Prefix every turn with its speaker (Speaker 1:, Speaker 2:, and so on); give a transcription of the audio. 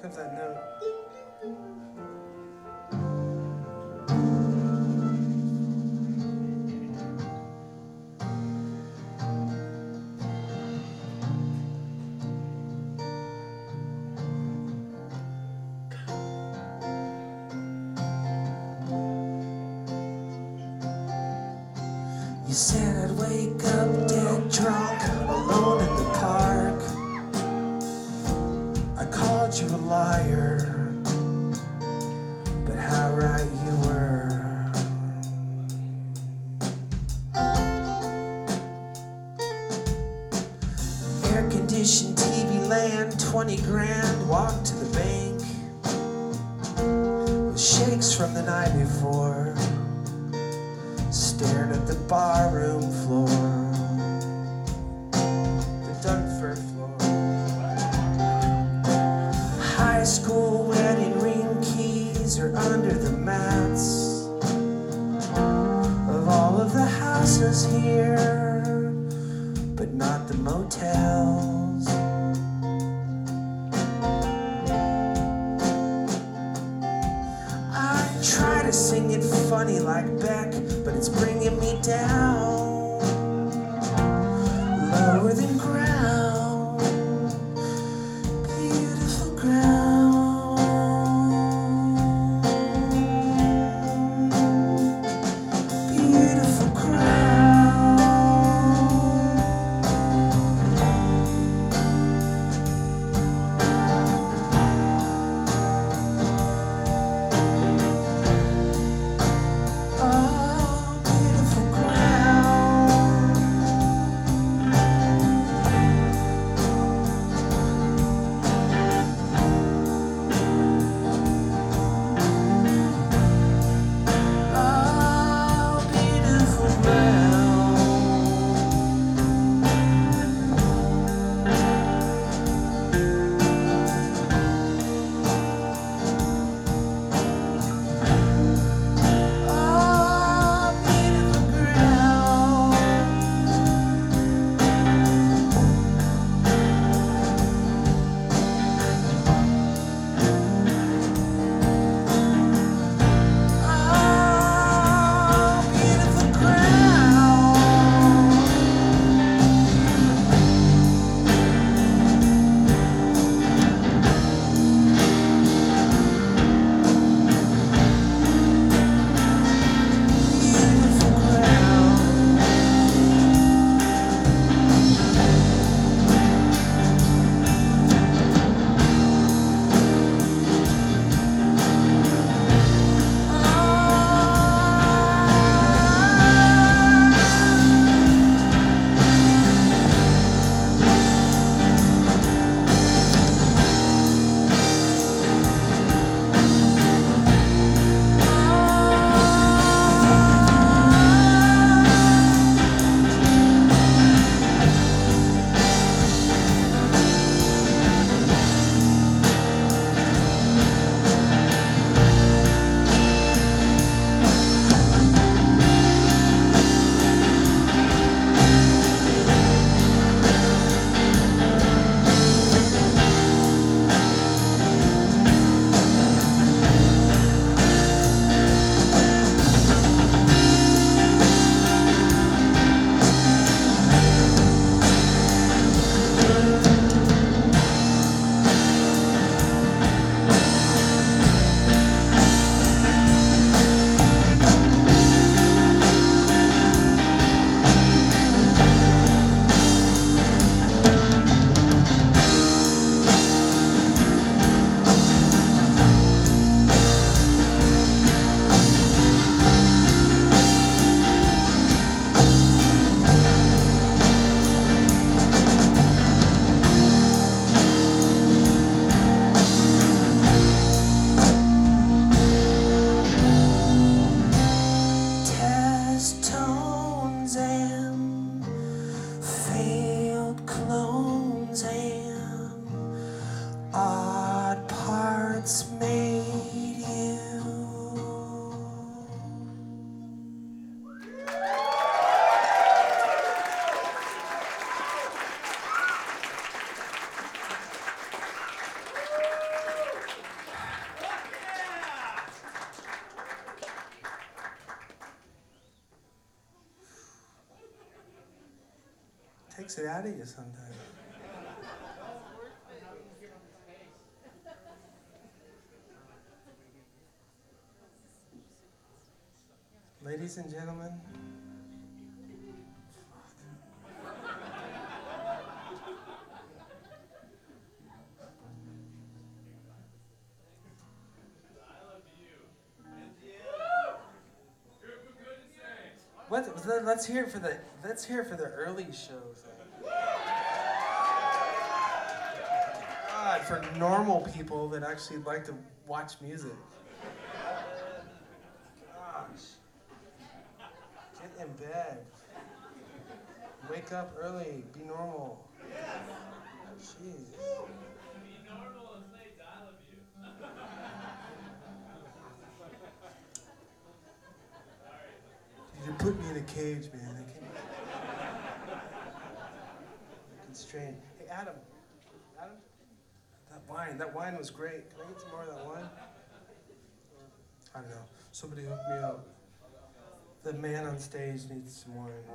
Speaker 1: comes that note. You said I'd wake up dead drunk, alone in the park. I called you a liar, but how right you were. Air-conditioned TV land, 20 grand, walk to the bank. With shakes from the night before, stared at the barroom floor, the Dunford floor. High school wedding ring keys are under the mats of all of the houses here, but not the motels. I try to sing it funny like Beck, but it's bringing me down, lower than ground, beautiful ground, beautiful ground. takes it out of you sometimes. Ladies and gentlemen, let's hear it for the early shows. God, for normal people that actually like to watch music. Gosh. Get in bed. Wake up early. Be normal. Jeez.
Speaker 2: Be normal and say I love you.
Speaker 1: Dude, you're putting me in a cage, man. I can't. Constrained. Hey, Adam. Adam? That wine was great. Can I get some more of that wine? I don't know. Somebody hook me up. The man on stage needs some wine.